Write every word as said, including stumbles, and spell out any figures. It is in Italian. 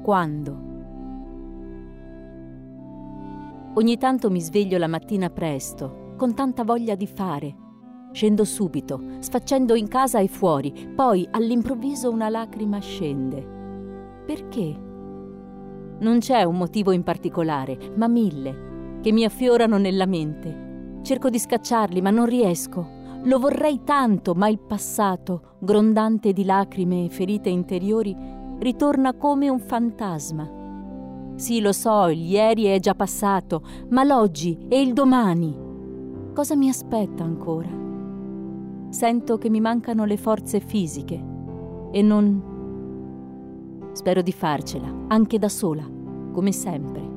Quando? Ogni tanto mi sveglio la mattina presto, con tanta voglia di fare. Scendo subito, sfaccendo in casa e fuori, poi all'improvviso una lacrima scende. Perché? Non c'è un motivo in particolare, ma mille, che mi affiorano nella mente. Cerco di scacciarli, ma non riesco. Lo vorrei tanto, ma il passato, grondante di lacrime e ferite interiori, ritorna come un fantasma. Sì, lo so, il ieri è già passato, ma l'oggi e il domani. Cosa mi aspetta ancora? Sento che mi mancano le forze fisiche e non... Spero di farcela, anche da sola, come sempre.